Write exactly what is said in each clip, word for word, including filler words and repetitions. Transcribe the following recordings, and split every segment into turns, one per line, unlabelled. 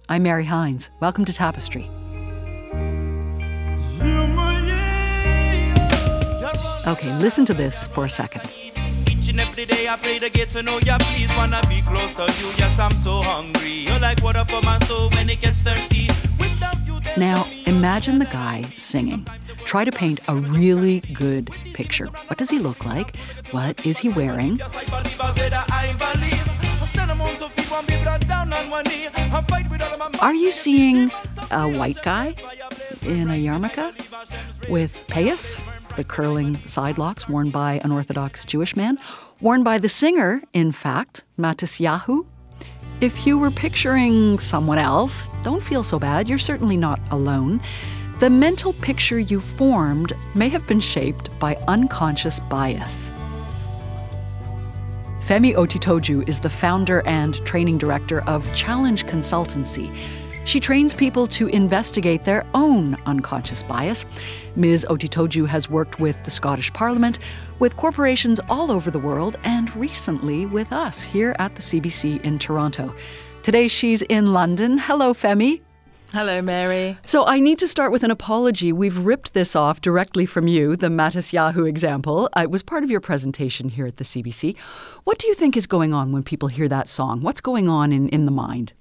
I'm Mary Hines. Welcome to Tapestry. Okay, listen to this for a second.
Each and every day I pray to get to know ya. Please wanna be close to you. Yes, I'm so hungry. You're like water for my soul when it gets thirsty. Without you, there's
Now,
no me.
imagine the guy singing. Try to paint a really good picture. What does he look like? What is he wearing?
Yes, I believe, I said that I believe. I stand among so few and be brought down on one knee. I fight with all of my might.
Are you seeing a white guy in a yarmulke with payas, the curling side locks worn by an Orthodox Jewish man, worn by the singer, in fact, Matisyahu? If you were picturing someone else, don't feel so bad. You're certainly not alone. The mental picture you formed may have been shaped by unconscious bias. Femi Otitoju is the founder and training director of Challenge Consultancy. She trains people to investigate their own unconscious bias. Miz Otitoju has worked with the Scottish Parliament, with corporations all over the world, and recently with us here at the C B C in Toronto. Today she's in London. Hello, Femi.
Hello, Mary.
So I need to start with an apology. We've ripped this off directly from you, the Matisyahu example. It was part of your presentation here at the C B C. What do you think is going on when people hear that song? What's going on in, in the mind?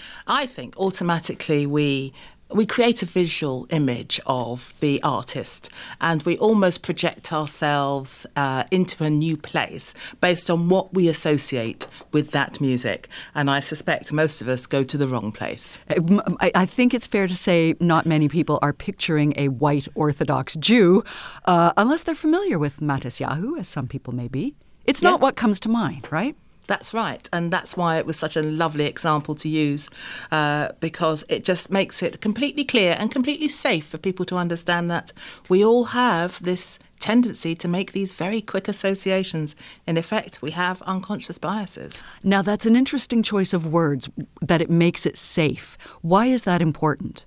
I think automatically we we create a visual image of the artist and we almost project ourselves uh, into a new place based on what we associate with that music. And I suspect most of us go to the wrong place.
I, I think it's fair to say not many people are picturing a white Orthodox Jew uh, unless they're familiar with Matisyahu, as some people may be. It's not
Yeah.
what comes to mind, right?
That's right. And that's why it was such a lovely example to use, uh, because it just makes it completely clear and completely safe for people to understand that we all have this tendency to make these very quick associations. In effect, we have unconscious biases.
Now, that's an interesting choice of words, that it makes it safe. Why is that important?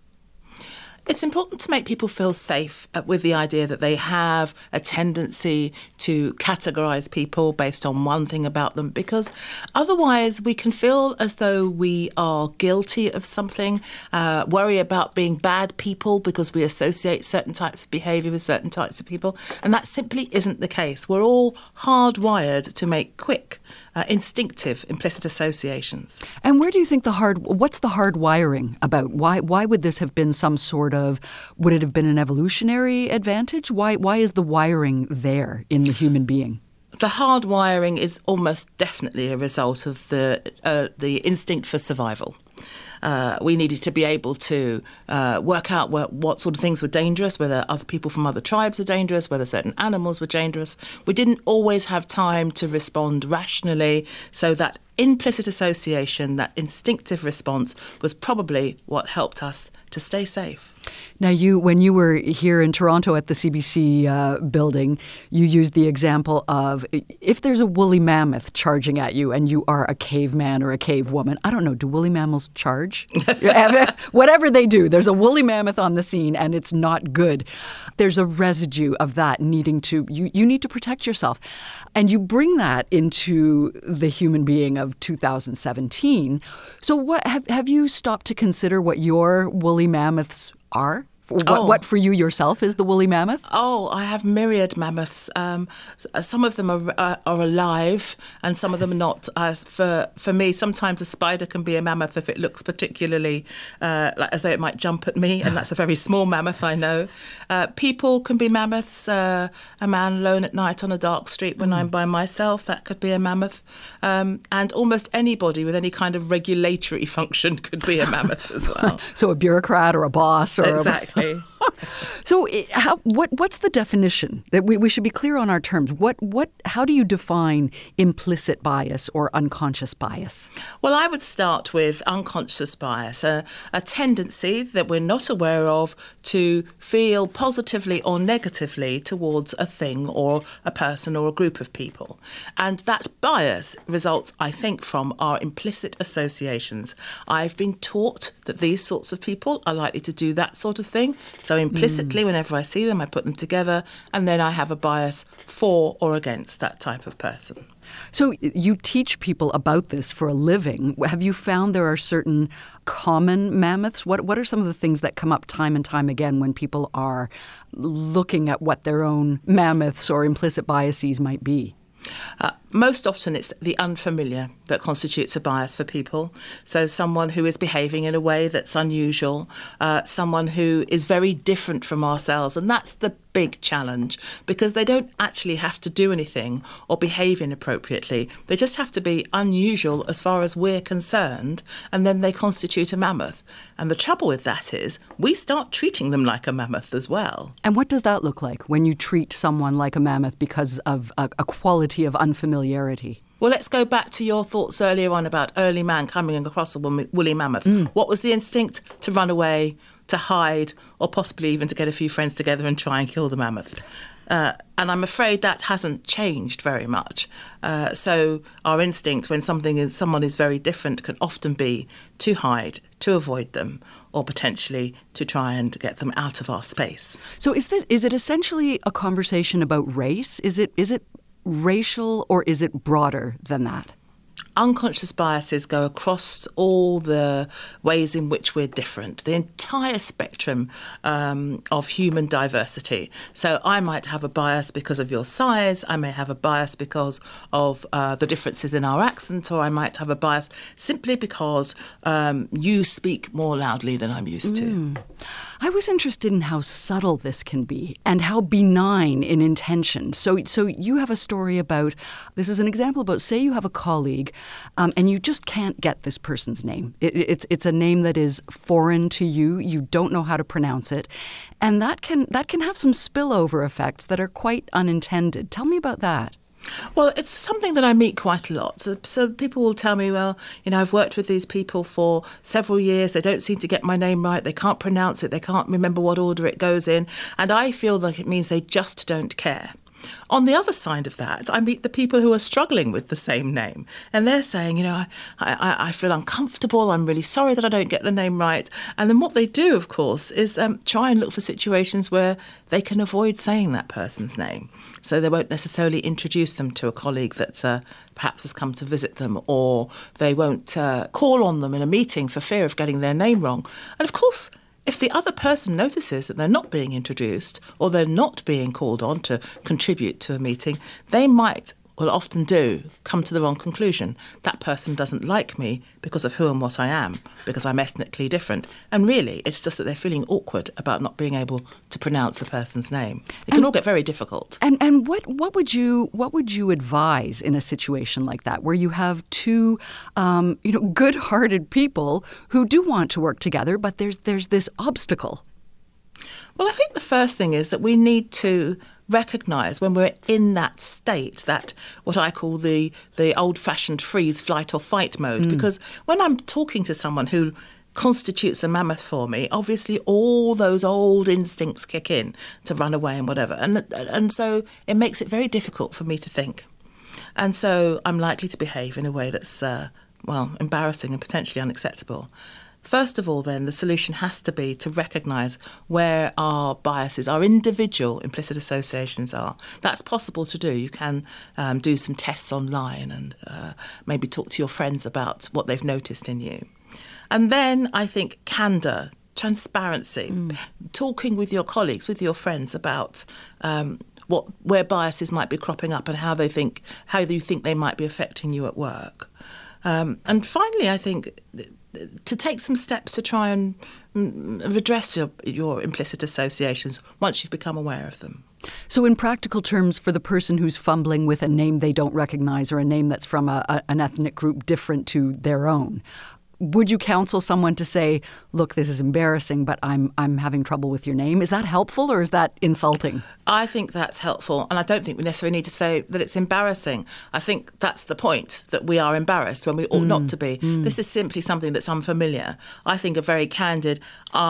It's important to make people feel safe with the idea that they have a tendency to categorise people based on one thing about them, because otherwise we can feel as though we are guilty of something, uh, worry about being bad people because we associate certain types of behaviour with certain types of people, and that simply isn't the case. We're all hardwired to make quick, uh, instinctive, implicit associations.
And where do you think the hard, what's the hard wiring about? Why why would this have been some sort of, would it have been an evolutionary advantage? Why why is the wiring there in the human being?
The hard wiring is almost definitely a result of the uh, the instinct for survival. Uh, we needed to be able to uh, work out what, what sort of things were dangerous, whether other people from other tribes were dangerous, whether certain animals were dangerous. We didn't always have time to respond rationally, so that implicit association, that instinctive response, was probably what helped us to stay safe.
Now, you, when you were here in Toronto at the C B C uh, building, you used the example of if there's a woolly mammoth charging at you and you are a caveman or a cave woman. I don't know, do woolly mammals charge? Whatever they do, there's a woolly mammoth on the scene and it's not good. There's a residue of that needing to, you, you need to protect yourself. And you bring that into the human being of two thousand seventeen. So what have, have you stopped to consider what your woolly mammoths are? What,
oh.
what for you yourself is the woolly mammoth?
Oh, I have myriad mammoths. Um, some of them are, uh, are alive and some of them are not. As for for me, sometimes a spider can be a mammoth if it looks particularly uh, like as though it might jump at me, and that's a very small mammoth, I know. Uh, people can be mammoths. Uh, a man alone at night on a dark street when mm. I'm by myself, that could be a mammoth. Um, and almost anybody with any kind of regulatory function could be a mammoth as well.
So a bureaucrat or a boss or
exactly.
A... So, how, what what's the definition? That we, we should be clear on our terms. What what how do you define implicit bias or unconscious bias?
Well, I would start with unconscious bias, a, a tendency that we're not aware of to feel positively or negatively towards a thing or a person or a group of people. And that bias results, I think, from our implicit associations. I've been taught that these sorts of people are likely to do that sort of thing. So implicitly, mm. whenever I see them, I put them together, and then I have a bias for or against that type of person.
So you teach people about this for a living. Have you found there are certain common mammoths? What what are some of the things that come up time and time again when people are looking at what their own mammoths or implicit biases might be?
Uh, most often it's the unfamiliar that constitutes a bias for people. So someone who is behaving in a way that's unusual, uh, someone who is very different from ourselves. And that's the big challenge, because they don't actually have to do anything or behave inappropriately. They just have to be unusual as far as we're concerned, and then they constitute a mammoth. And the trouble with that is we start treating them like a mammoth as well.
And what does that look like when you treat someone like a mammoth because of a, a quality of unfamiliarity?
Well, let's go back to your thoughts earlier on about early man coming across a woolly mammoth. Mm. What was the instinct? To run away, to hide, or possibly even to get a few friends together and try and kill the mammoth. Uh, and I'm afraid that hasn't changed very much. Uh, so our instinct when something is, someone is very different can often be to hide, to avoid them, or potentially to try and get them out of our space.
So is this is it essentially a conversation about race? Is it is it racial, or is it broader than that?
Unconscious biases go across all the ways in which we're different, the entire spectrum um, of human diversity. So I might have a bias because of your size, I may have a bias because of uh, the differences in our accent, or I might have a bias simply because um, you speak more loudly than I'm used to.
Mm. I was interested in how subtle this can be and how benign in intention. So, so you have a story about, this is an example about, say you have a colleague um, and you just can't get this person's name. It, it's it's a name that is foreign to you. You don't know how to pronounce it. And that can that can have some spillover effects that are quite unintended. Tell me about that.
Well, it's something that I meet quite a lot. So, so people will tell me, well, you know, I've worked with these people for several years. They don't seem to get my name right. They can't pronounce it. They can't remember what order it goes in. And I feel like it means they just don't care. On the other side of that, I meet the people who are struggling with the same name. And they're saying, you know, I, I, I feel uncomfortable. I'm really sorry that I don't get the name right. And then what they do, of course, is um, try and look for situations where they can avoid saying that person's name. So they won't necessarily introduce them to a colleague that uh, perhaps has come to visit them, or they won't uh, call on them in a meeting for fear of getting their name wrong. And of course, if the other person notices that they're not being introduced or they're not being called on to contribute to a meeting, they might, will often do, come to the wrong conclusion. That person doesn't like me because of who and what I am, because I'm ethnically different. And really, it's just that they're feeling awkward about not being able to pronounce a person's name. It can
and,
all get very difficult.
And and what what would you what would you advise in a situation like that, where you have two um, you know good-hearted people who do want to work together, but there's there's this obstacle?
Well, I think the first thing is that we need to recognise when we're in that state, that what I call the the old-fashioned freeze, flight or fight mode. Mm. Because when I'm talking to someone who constitutes a mammoth for me, obviously all those old instincts kick in to run away and whatever. And, and so it makes it very difficult for me to think. And so I'm likely to behave in a way that's, uh, well, embarrassing and potentially unacceptable. First of all, then, the solution has to be to recognise where our biases, our individual implicit associations are. That's possible to do. You can um, do some tests online and uh, maybe talk to your friends about what they've noticed in you. And then I think candour, transparency, mm. talking with your colleagues, with your friends about um, what where biases might be cropping up and how they think, how you think they might be affecting you at work. Um, and finally, I think to take some steps to try and redress your, your implicit associations once you've become aware of them.
So in practical terms, for the person who's fumbling with a name they don't recognise or a name that's from a, a, an ethnic group different to their own, would you counsel someone to say, look, this is embarrassing, but I'm I'm having trouble with your name? Is that helpful or is that insulting?
I think that's helpful, and I don't think we necessarily need to say that it's embarrassing. I think that's the point, that we are embarrassed when we ought mm. not to be. Mm. This is simply something that's unfamiliar. I think a very candid,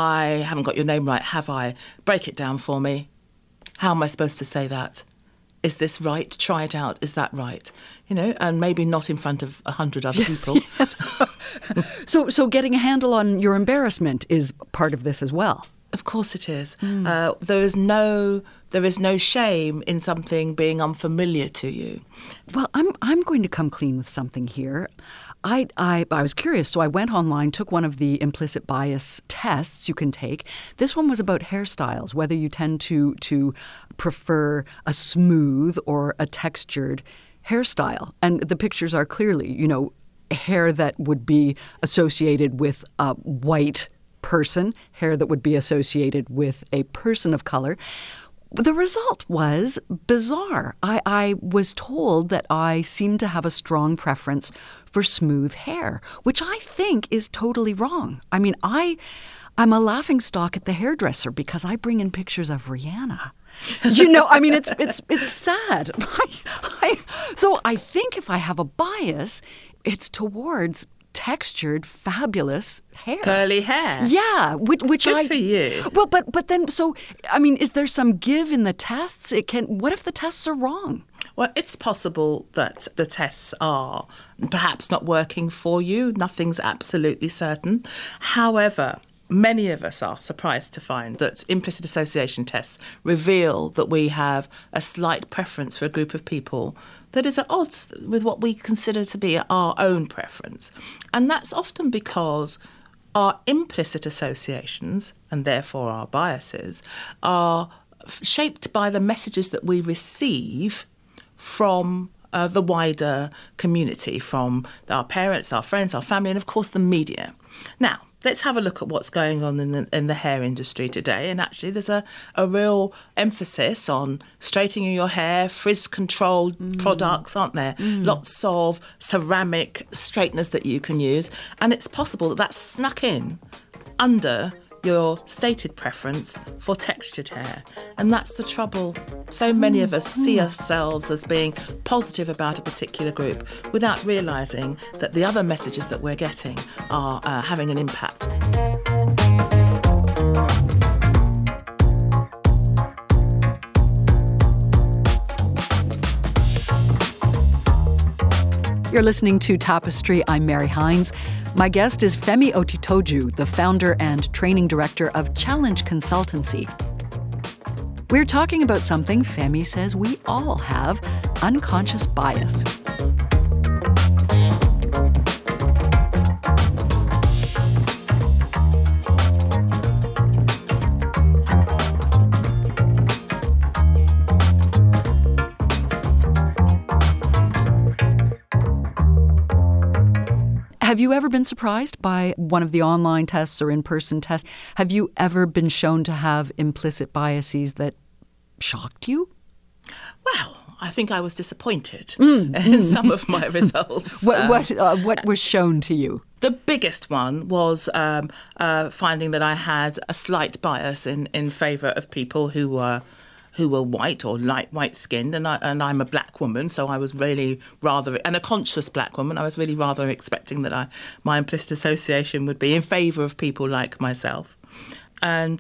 I haven't got your name right, have I? Break it down for me. How am I supposed to say that? Is this right? Try it out. Is that right? You know, and maybe not in front of a hundred other
yes,
people.
Yes. so, so getting a handle on your embarrassment is part of this as well.
Of course it is. Mm. Uh, there is no there is no shame in something being unfamiliar to you.
Well, I'm I'm going to come clean with something here. I, I I was curious, so I went online, took one of the implicit bias tests you can take. This one was about hairstyles, whether you tend to to prefer a smooth or a textured hairstyle. And the pictures are clearly, you know, hair that would be associated with a white person, hair that would be associated with a person of color. The result was bizarre. I, I was told that I seemed to have a strong preference for smooth hair, which I think is totally wrong. I mean, I, I'm a laughingstock at the hairdresser because I bring in pictures of Rihanna. You know, I mean, it's it's it's sad. I, I, so I think if I have a bias, it's towards textured, fabulous hair.
Curly hair.
Yeah, which, which
Good
I,
for you.
Well, but but then, so I mean, is there some give in the tests? It can. What if the tests are wrong?
Well, it's possible that the tests are perhaps not working for you. Nothing's absolutely certain. However, many of us are surprised to find that implicit association tests reveal that we have a slight preference for a group of people that is at odds with what we consider to be our own preference. And that's often because our implicit associations, and therefore our biases, are shaped by the messages that we receive from uh, the wider community, from our parents, our friends, our family, and of course the media. Now, let's have a look at what's going on in the, in the hair industry today. And actually, there's a, a real emphasis on straightening your hair, frizz-controlled mm. products, aren't there? Mm. Lots of ceramic straighteners that you can use. And it's possible that that's snuck in under your stated preference for textured hair. And that's the trouble. So many of us see ourselves as being positive about a particular group without realising that the other messages that we're getting are uh, having an impact.
You're listening to Tapestry. I'm Mary Hines. My guest is Femi Otitoju, the founder and training director of Challenge Consultancy. We're talking about something Femi says we all have, unconscious bias. Have you ever been surprised by one of the online tests or in-person tests? Have you ever been shown to have implicit biases that shocked you?
Well, I think I was disappointed mm, in mm. some of my results.
what um, what, uh, what was shown to you?
The biggest one was um, uh, finding that I had a slight bias in, in favour of people who were who were white or light white-skinned, and, I, and I'm a black woman, so I was really rather, and a conscious black woman, I was really rather expecting that I, my implicit association would be in favour of people like myself. And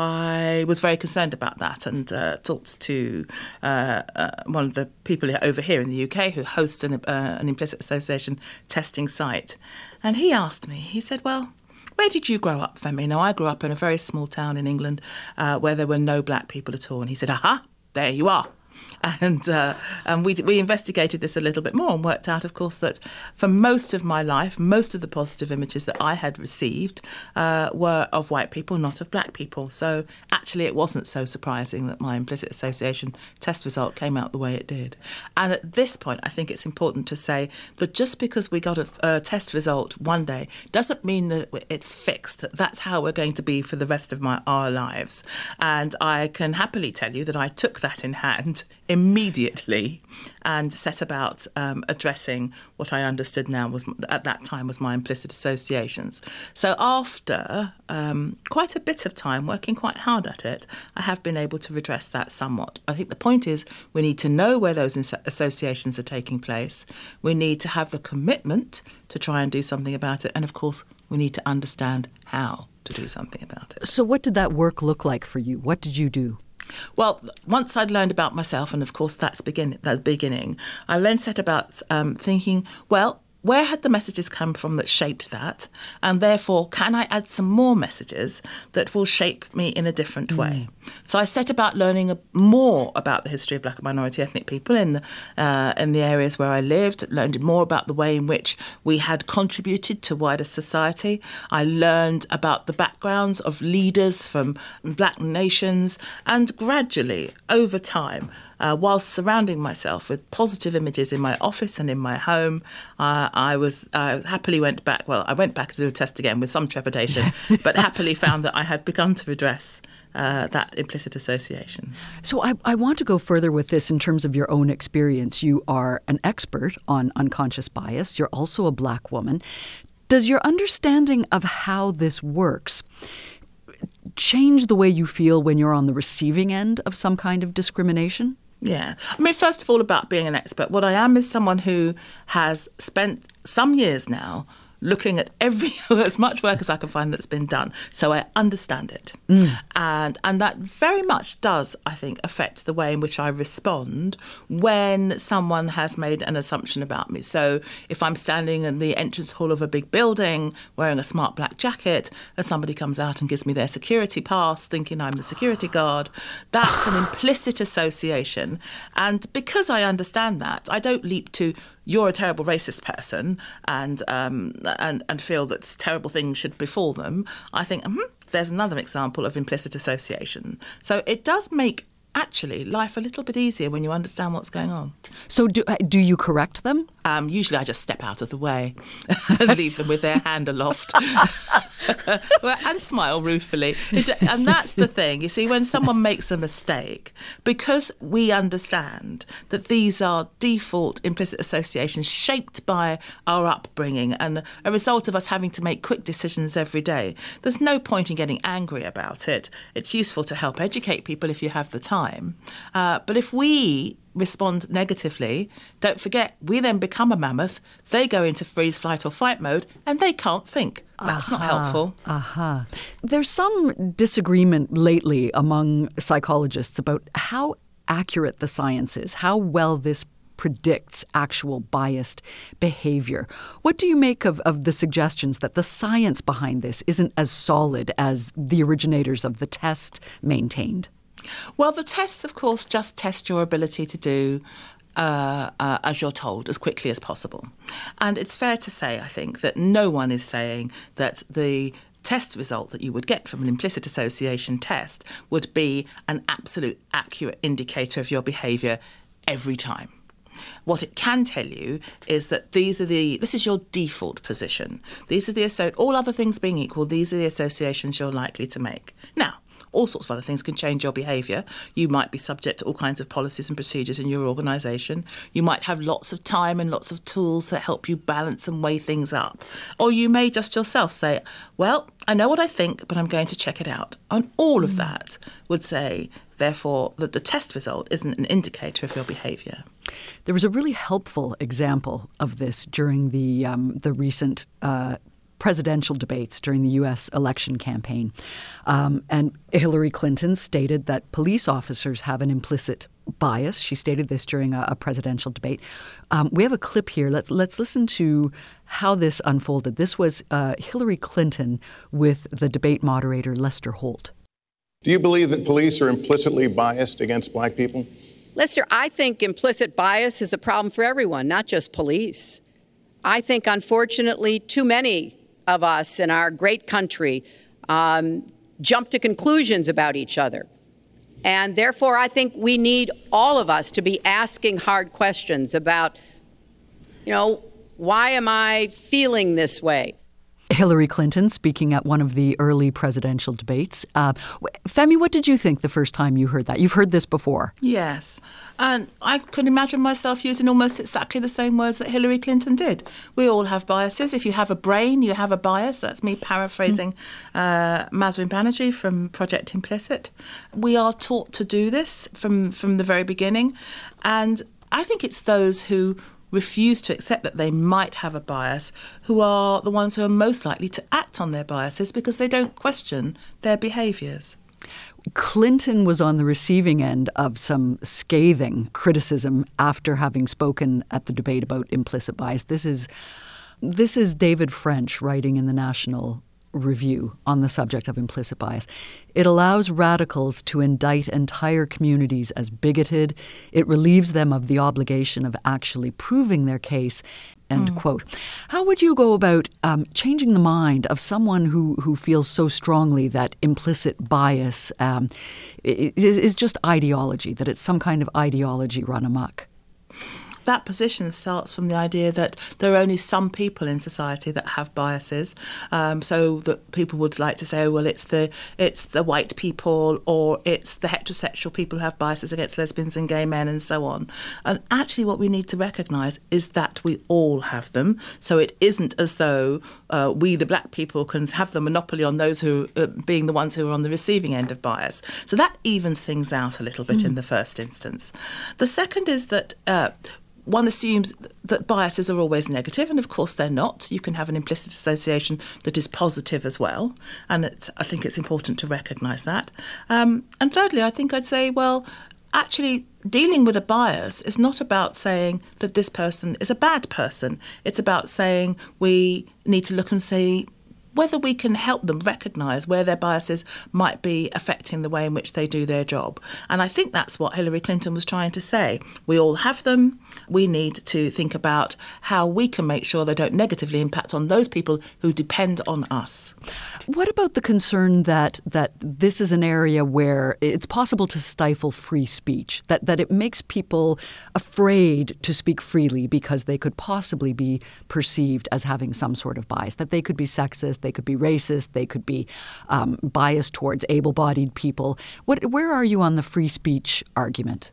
I was very concerned about that and uh, talked to uh, uh, one of the people over here in the U K who hosts an, uh, an implicit association testing site. And he asked me, he said, well, where did you grow up, Femi? Now, I grew up in a very small town in England uh, where there were no black people at all. And he said, aha, there you are. And uh, and we we investigated this a little bit more and worked out, of course, that for most of my life, most of the positive images that I had received uh, were of white people, not of black people. So actually, it wasn't so surprising that my implicit association test result came out the way it did. And at this point, I think it's important to say that just because we got a, a test result one day doesn't mean that it's fixed. That's how we're going to be for the rest of my our lives. And I can happily tell you that I took that in hand immediately and set about um, addressing what I understood now was at that time was my implicit associations. So after um, quite a bit of time working quite hard at it, I have been able to redress that somewhat. I think the point is we need to know where those associations are taking place. We need to have the commitment to try and do something about it. And of course, we need to understand how to do something about it.
So what did that work look like for you? What did you do?
Well, once I'd learned about myself, and of course that's begin- the beginning, I then set about um, thinking, well, where had the messages come from that shaped that? And therefore, can I add some more messages that will shape me in a different mm. way? So I set about learning more about the history of black and minority ethnic people in the, uh, in the areas where I lived, learned more about the way in which we had contributed to wider society. I learned about the backgrounds of leaders from black nations, and gradually, over time, Uh, whilst surrounding myself with positive images in my office and in my home, uh, I was uh, happily went back. Well, I went back to do a test again with some trepidation, but happily found that I had begun to address uh, that implicit association.
So I, I want to go further with this in terms of your own experience. You are an expert on unconscious bias. You're also a black woman. Does your understanding of how this works change the way you feel when you're on the receiving end of some kind of discrimination?
Yeah. I mean, first of all, about being an expert, what I am is someone who has spent some years now looking at every as much work as I can find that's been done, so I understand it. Mm. And and that very much does, I think, affect the way in which I respond when someone has made an assumption about me. So if I'm standing in the entrance hall of a big building wearing a smart black jacket and somebody comes out and gives me their security pass thinking I'm the security guard, that's an implicit association. And because I understand that, I don't leap to you're a terrible racist person and um, and and feel that terrible things should befall them. I think mm-hmm, there's another example of implicit association. So it does make actually life a little bit easier when you understand what's going on.
So do do you correct them?
Um, usually I just step out of the way and leave them with their hand aloft and smile ruefully. It, and that's the thing. You see, when someone makes a mistake, because we understand that these are default implicit associations shaped by our upbringing and a result of us having to make quick decisions every day, there's no point in getting angry about it. It's useful to help educate people if you have the time. Uh, but if we respond negatively, don't forget, we then become a mammoth, they go into freeze, flight or fight mode, and they can't think. That's uh-huh. not helpful.
Uh-huh. There's some disagreement lately among psychologists about how accurate the science is, how well this predicts actual biased behavior. What do you make of, of the suggestions that the science behind this isn't as solid as the originators of the test maintained?
Well, the tests, of course, just test your ability to do uh, uh, as you're told, as quickly as possible. And it's fair to say, I think, that no one is saying that the test result that you would get from an implicit association test would be an absolute accurate indicator of your behaviour every time. What it can tell you is that these are the this is your default position. These are the all other things being equal, these are the associations you're likely to make. Now, all sorts of other things can change your behaviour. You might be subject to all kinds of policies and procedures in your organisation. You might have lots of time and lots of tools that help you balance and weigh things up. Or you may just yourself say, well, I know what I think, but I'm going to check it out. And all of that would say, therefore, that the test result isn't an indicator of your behaviour.
There was a really helpful example of this during the um, the recent uh presidential debates during the U S election campaign. Um, and Hillary Clinton stated that police officers have an implicit bias. She stated this during a, a presidential debate. Um, we have a clip here. Let's let's listen to how this unfolded. This was uh, Hillary Clinton with the debate moderator, Lester Holt.
Do you believe that police are implicitly biased against black people?
Lester, I think implicit bias is a problem for everyone, not just police. I think, unfortunately, too many of us in our great country um, jump to conclusions about each other. And therefore, I think we need all of us to be asking hard questions about, you know, why am I feeling this way?
Hillary Clinton speaking at one of the early presidential debates. Uh, Femi, what did you think the first time you heard that? You've heard this before.
Yes. And I could imagine myself using almost exactly the same words that Hillary Clinton did. We all have biases. If you have a brain, you have a bias. That's me paraphrasing mm. uh, Masrin Banerjee from Project Implicit. We are taught to do this from, from the very beginning. And I think it's those who refuse to accept that they might have a bias who are the ones who are most likely to act on their biases because they don't question their behaviours.
Clinton was on the receiving end of some scathing criticism after having spoken at the debate about implicit bias. This is This is David French writing in the National Review on the subject of implicit bias. It allows radicals to indict entire communities as bigoted. It relieves them of the obligation of actually proving their case. End mm. quote. How would you go about um, changing the mind of someone who, who feels so strongly that implicit bias um, is, is just ideology, that it's some kind of ideology run amok?
That position starts from the idea that there are only some people in society that have biases. Um, so that people would like to say, oh, well, it's the it's the white people, or it's the heterosexual people who have biases against lesbians and gay men and so on. And actually what we need to recognise is that we all have them. So it isn't as though uh, we, the black people, can have the monopoly on those who uh, being the ones who are on the receiving end of bias. So that evens things out a little bit mm. in the first instance. The second is that uh, one assumes that biases are always negative, and of course they're not. You can have an implicit association that is positive as well, and it's, I think it's important to recognise that. Um, and thirdly, I think I'd say, well, actually dealing with a bias is not about saying that this person is a bad person. It's about saying we need to look and see whether we can help them recognise where their biases might be affecting the way in which they do their job. And I think that's what Hillary Clinton was trying to say. We all have them. We need to think about how we can make sure they don't negatively impact on those people who depend on us.
What about the concern that that this is an area where it's possible to stifle free speech, that, that it makes people afraid to speak freely because they could possibly be perceived as having some sort of bias, that they could be sexist, they could be racist, they could be um, biased towards able-bodied people. What, where are you on the free speech argument?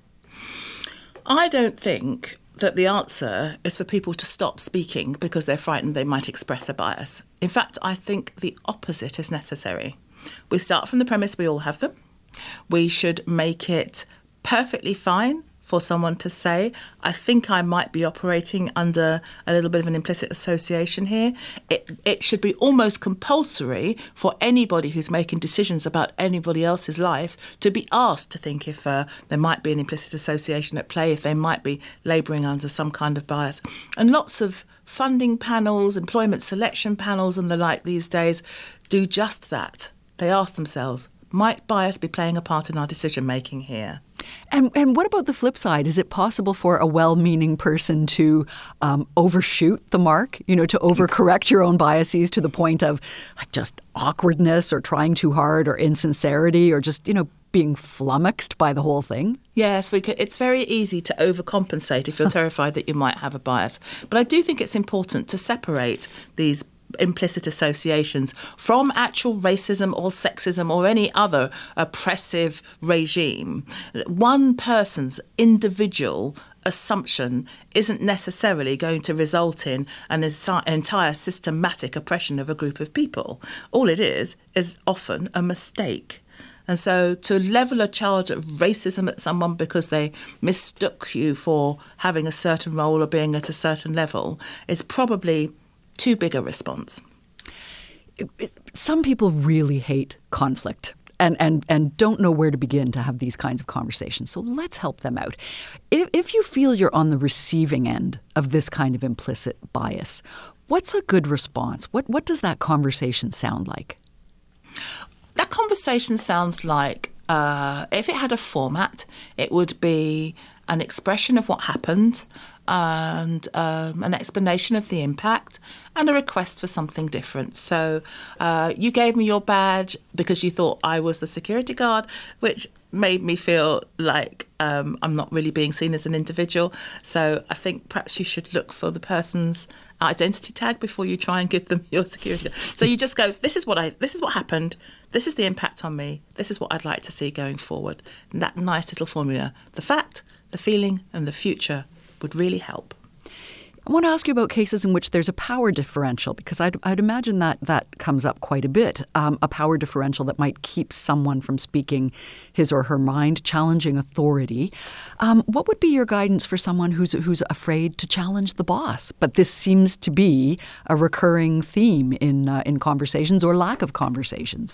I don't think that the answer is for people to stop speaking because they're frightened they might express a bias. In fact, I think the opposite is necessary. We start from the premise we all have them. We should make it perfectly fine for someone to say, I think I might be operating under a little bit of an implicit association here. It, it should be almost compulsory for anybody who's making decisions about anybody else's lives to be asked to think if uh, there might be an implicit association at play, if they might be labouring under some kind of bias. And lots of funding panels, employment selection panels and the like these days do just that. They ask themselves, might bias be playing a part in our decision-making here?
And and what about the flip side? Is it possible for a well-meaning person to um, overshoot the mark, you know, to overcorrect your own biases to the point of like just awkwardness or trying too hard or insincerity or just, you know, being flummoxed by the whole thing?
Yes, we could, it's very easy to overcompensate if you're terrified that you might have a bias. But I do think it's important to separate these implicit associations from actual racism or sexism or any other oppressive regime. One person's individual assumption isn't necessarily going to result in an entire systematic oppression of a group of people. All it is is often a mistake. And so to level a charge of racism at someone because they mistook you for having a certain role or being at a certain level is probably too big a response.
Some people really hate conflict and, and, and don't know where to begin to have these kinds of conversations. So let's help them out. If, if you feel you're on the receiving end of this kind of implicit bias, what's a good response? What, what does that conversation sound like?
That conversation sounds like, uh, if it had a format, it would be an expression of what happened, and um, an explanation of the impact and a request for something different. So uh, you gave me your badge because you thought I was the security guard, which made me feel like um, I'm not really being seen as an individual. So I think perhaps you should look for the person's identity tag before you try and give them your security guard. So you just go, this is what I, this is what happened. This is the impact on me. This is what I'd like to see going forward. And that nice little formula, the fact, the feeling and the future would really help.
I want to ask you about cases in which there's a power differential, because I'd, I'd imagine that that comes up quite a bit, um, a power differential that might keep someone from speaking his or her mind, challenging authority. Um, what would be your guidance for someone who's who's afraid to challenge the boss? But this seems to be a recurring theme in uh, in conversations or lack of conversations.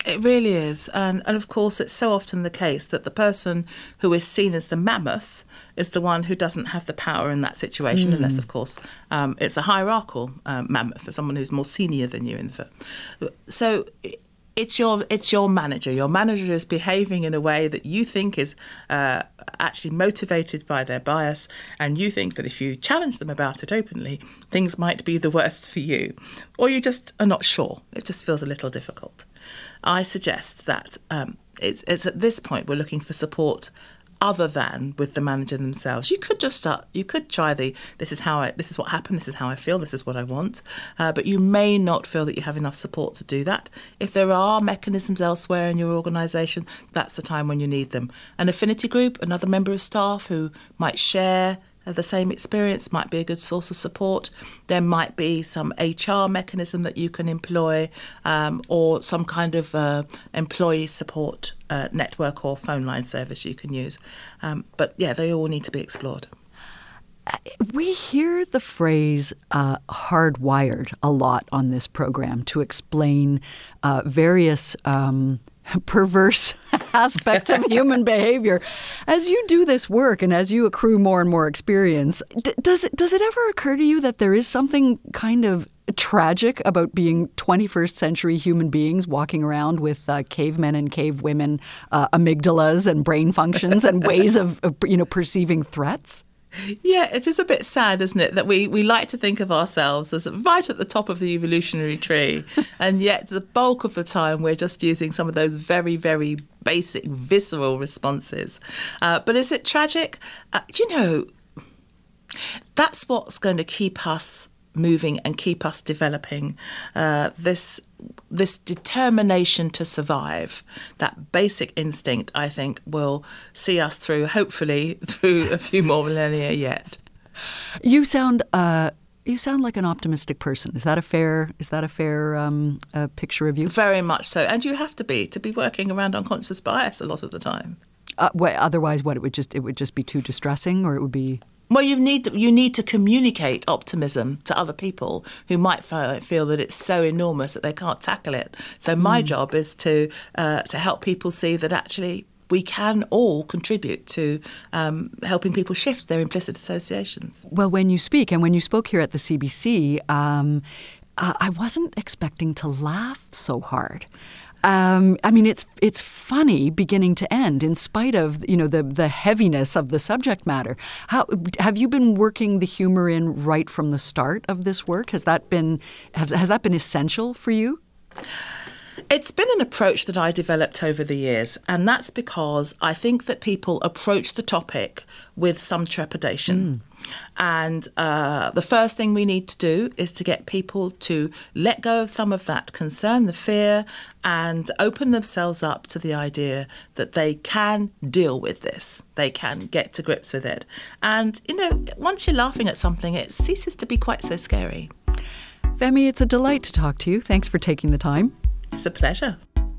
It really is. And, and of course, it's so often the case that the person who is seen as the mammoth is the one who doesn't have the power in that situation, mm. unless, of course, um, it's a hierarchical um, mammoth, or someone who's more senior than you in the firm. So it's your it's your manager. Your manager is behaving in a way that you think is uh, actually motivated by their bias, and you think that if you challenge them about it openly, things might be the worst for you. Or you just are not sure. It just feels a little difficult. I suggest that um, it's, it's at this point we're looking for support other than with the manager themselves. You could just start, you could try the, this is how I, this is what happened, this is how I feel, this is what I want, uh, but you may not feel that you have enough support to do that. If there are mechanisms elsewhere in your organisation, that's the time when you need them. An affinity group, another member of staff who might share the same experience might be a good source of support. There might be some H R mechanism that you can employ, um, or some kind of uh, employee support uh, network or phone line service you can use. Um, but yeah, they all need to be explored.
We hear the phrase uh, hardwired a lot on this program to explain uh, various um, perverse aspects of human behavior. As you do this work and as you accrue more and more experience, d- does it does it ever occur to you that there is something kind of tragic about being twenty-first century human beings walking around with uh, cavemen and cavewomen uh, amygdalas and brain functions and ways of, of you know perceiving threats?
Yeah, it is a bit sad, isn't it, that we, we like to think of ourselves as right at the top of the evolutionary tree, and yet the bulk of the time we're just using some of those very, very basic, visceral responses. Uh, but is it tragic? Uh, you know, that's what's going to keep us moving and keep us developing. Uh, this this determination to survive, that basic instinct, I think, will see us through, hopefully, through a few more millennia yet.
You sound uh, you sound like an optimistic person. Is that a fair is that a fair um, uh, picture of you?
Very much so, and you have to be to be working around unconscious bias a lot of the time.
Uh, well, otherwise, what it would just it would just be too distressing, or it would be.
Well, you need to, you need to communicate optimism to other people who might feel that it's so enormous that they can't tackle it. So my mm. job is to uh, to help people see that actually we can all contribute to um, helping people shift their implicit associations.
Well, when you speak, and when you spoke here at the C B C, um, uh, I wasn't expecting to laugh so hard. Um, I mean, it's it's funny beginning to end, in spite of you know the the heaviness of the subject matter. How have you been working the humor in right from the start of this work? Has that been has, has that been essential for you?
It's been an approach that I developed over the years, and that's because I think that people approach the topic with some trepidation. Mm. And uh, the first thing we need to do is to get people to let go of some of that concern, the fear, and open themselves up to the idea that they can deal with this. They can get to grips with it. And, you know, once you're laughing at something, it ceases to be quite so scary.
Femi, it's a delight to talk to you. Thanks for taking the time.
It's a pleasure.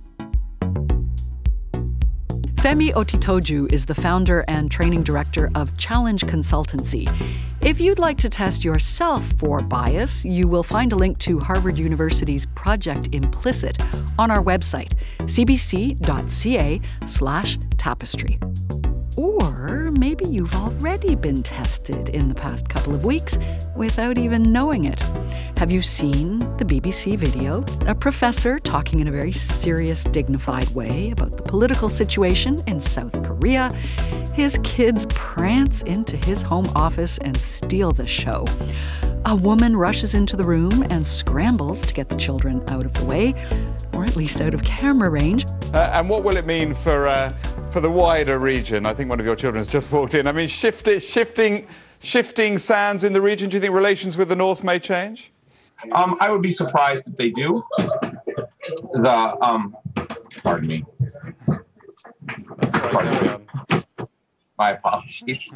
Femi Otitoju is the founder and training director of Challenge Consultancy. If you'd like to test yourself for bias, you will find a link to Harvard University's Project Implicit on our website, cbc.ca slash tapestry. Or maybe you've already been tested in the past couple of weeks without even knowing it. Have you seen the B B C video? A professor talking in a very serious, dignified way about the political situation in South Korea. His kids prance into his home office and steal the show. A woman rushes into the room and scrambles to get the children out of the way, or at least out of camera range.
Uh, and what will it mean for uh, for the wider region? I think one of your children has just walked in. I mean, shift, shifting, shifting sands in the region. Do you think relations with the North may change?
Um, I would be surprised if they do. The um, pardon me.
That's right,
pardon me. My apologies.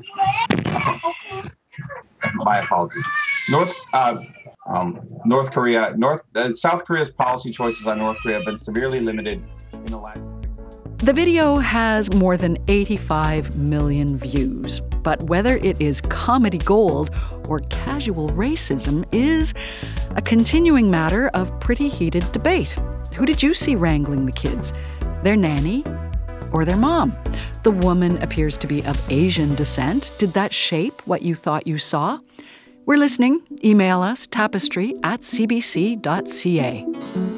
My apologies. North uh, um, North Korea, North uh, South Korea's policy choices on North Korea have been severely limited in the last six months.
The video has more than eighty-five million views, but whether it is comedy gold or casual racism is a continuing matter of pretty heated debate. Who did you see wrangling the kids? Their nanny or their mom? The woman appears to be of Asian descent. Did that shape what you thought you saw? We're listening. Email us, tapestry at c b c dot c a.